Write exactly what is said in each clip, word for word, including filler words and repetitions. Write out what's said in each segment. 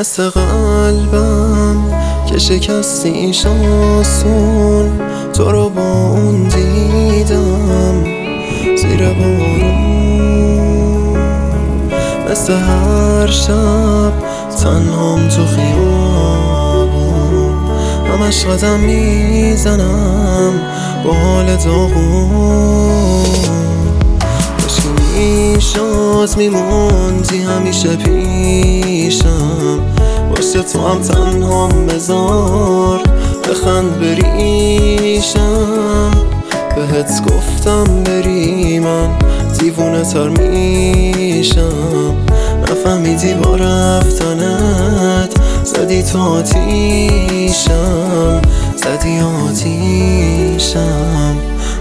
مثل قلبم که شکستیش آسون، تو رو با اون دیدم زیر بارون. مثل هر شب تنهام تو خیابون، همش قدم میزنم با حال داغون. کاشکی میشد میموندی همیشه پیشم، باشه تو هم تنهام بذار بخند بریشم. بهت گفتم بری من دیوونه تر میشم، نفهمیدی با رفتنت زدی تو آتیشم، زدی آتیشم.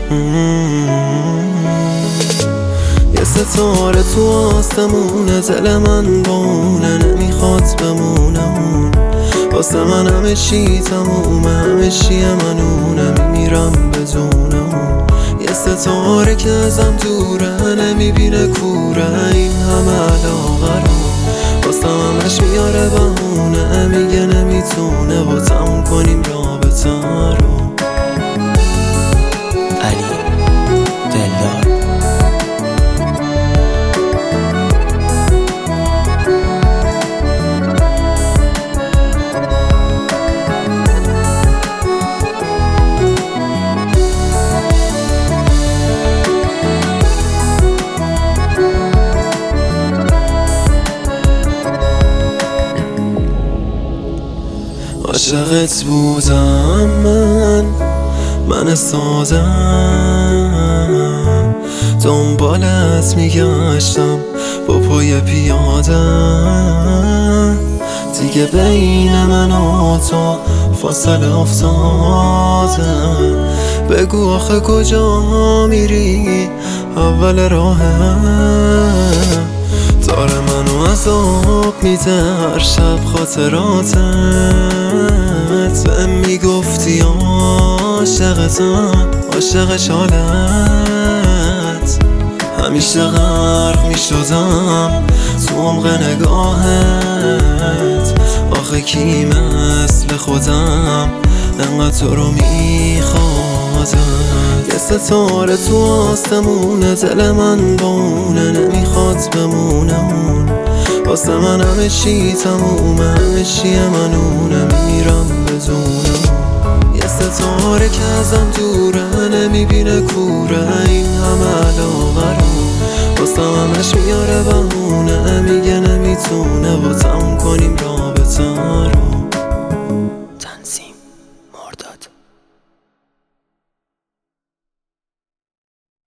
یه ستاره تو آسمونه، دل من بونه نمیخواد بمونه اون. واسه من همه چی تمومه، همه چی منونه، میمیرم بدون اون. یه ستاره که ازم دوره نمیبینه کوره این همه علاقه رو، واسه همش میاره بهونه، میگه نمیتونه با تموم کنیم رابطه رو. علی دلدار. عاشقت بودم من، من سادم، دنبالت میگشتم با پای پیاده. دیگه بین من و تو فاصله افتاده، بگو آخه کجا میری اول راهه. داره منو عذاب میده هر شب خاطراتت، بهم میگفتی عاشقتم عاشق شالت. همیشه غرق میشدم تو عمق نگاهت، آخه کی مثل خودم انقدر تو رو میخوادم. یه ستاره تو آسمونه، دل من بونه نمیخواد بمونه اون. واسه من همه چی تمومه، همه چی منونه، میمیرم بدون اون. یه ستاره که ازم دوره نمیبینه کوره این همه علاقه رو، واسه همش میاره بهونه، میگه نمیتونه با تموم کنیم رابطه رو.